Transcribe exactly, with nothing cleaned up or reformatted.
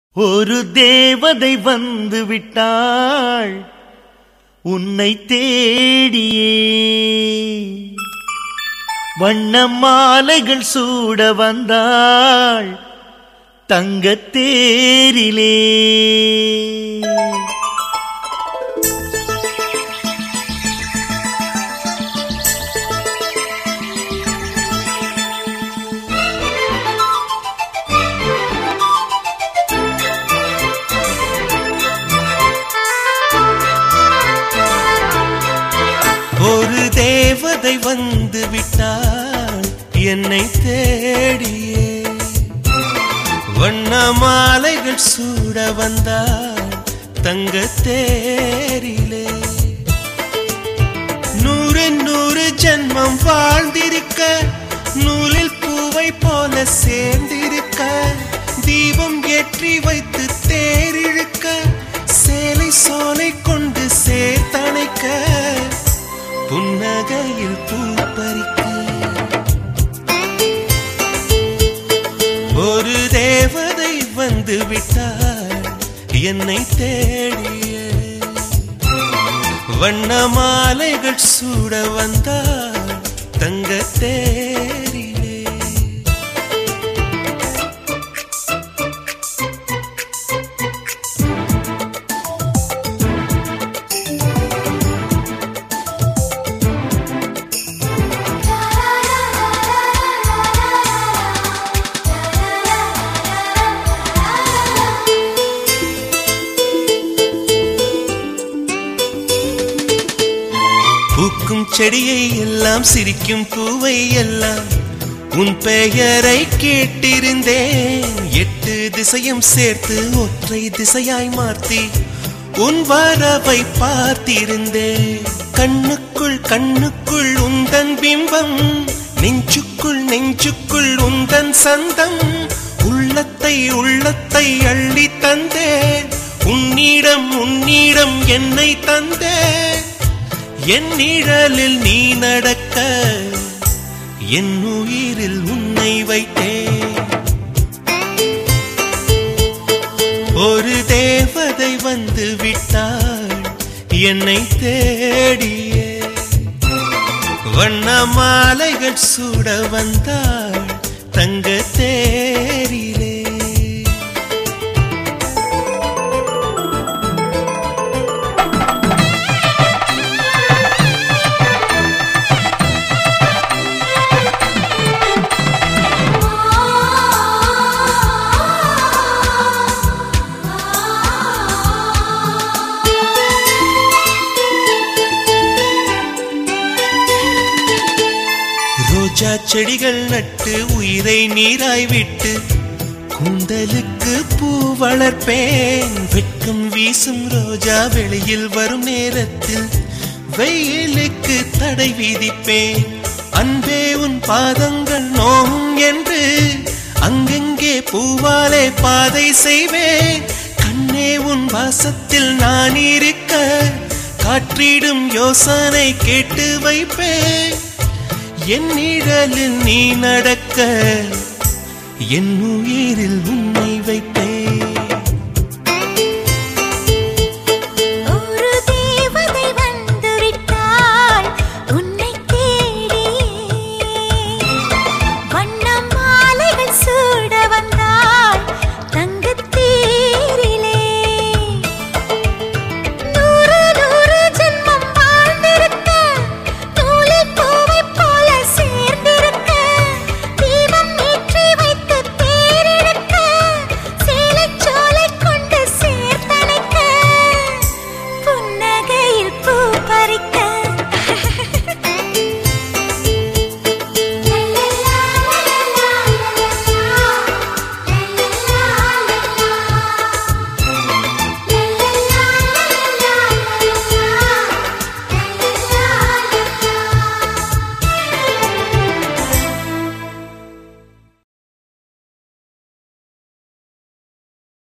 ஒரு தேவதை வந்து விட்டாள் உன்னை தேடியே, வண்ண மாலைகள் சூட வந்தாள் தங்கத் தேரிலே. ஒரு தேவதை வந்து விட்டாள் என்னை தேடியே, வண்ண மாலைகள் சூட வந்தாள் தங்கத் தேரிலே. நூறு நூறு ஜன்மம் வாழ்ந்திருக்க, நூலில் பூவை போல சேர்ந்திருக்க, தீபம் ஏற்றி வைத்து தேரிழுக்க, சேலை சோலை கொண்டு சேர்த்தணைக்க, புன்னகையில் பூப்பறிக்க. ஒரு தேவதை வந்து விட்டாள் என்னை தேடிய, வண்ண மாலைகள் சூட வந்தாள் தங்கத் தேரிலே. பூக்கும் செடியை எல்லாம் சிரிக்கும் பூவை எல்லாம் உன் பெயரை கேட்டிருந்தேன். எட்டு திசையும் சேர்த்து ஒற்றை திசையாய் மாற்றி உன் வரவை பார்த்திருந்தேன். கண்ணுக்குள் கண்ணுக்குள் உந்தன் பிம்பம், நெஞ்சுக்குள் நெஞ்சுக்குள் உந்தன் சந்தம், உள்ளத்தை உள்ளத்தை அள்ளி தந்தேன். உன்னிடம் உன்னிடம் என்னை தந்தேன். என் நிழலில் நீ நடக்க, என் உயிரில் உன்னை வைத்தேன். ஒரு தேவதை வந்து விட்டாள் என்னை தேடியே, வண்ண மாலைகள் சூட வந்தாள் தங்கத் தேரிலே. ரோஜா செடிகள் நட்டு உயிரை நீராய் விட்டு, கூந்தலுக்கு பூ வளர்ப்பேன். வெட்கம் வீசும் ரோஜா வெளியில் வரும் நேரத்தில் வெயிலுக்கு தடை விதிப்பேன். அன்பே உன் பாதங்கள் நோகும் என்று அங்கெங்கே பூவாலே பாதை செய்வேன். கண்ணே உன் வாசத்தில் நான் இருக்க, காற்றிடும் யோசனை கேட்டு வைப்பேன். என் நிழலில் நீ நடக்க, என் உயிரில் உன்னை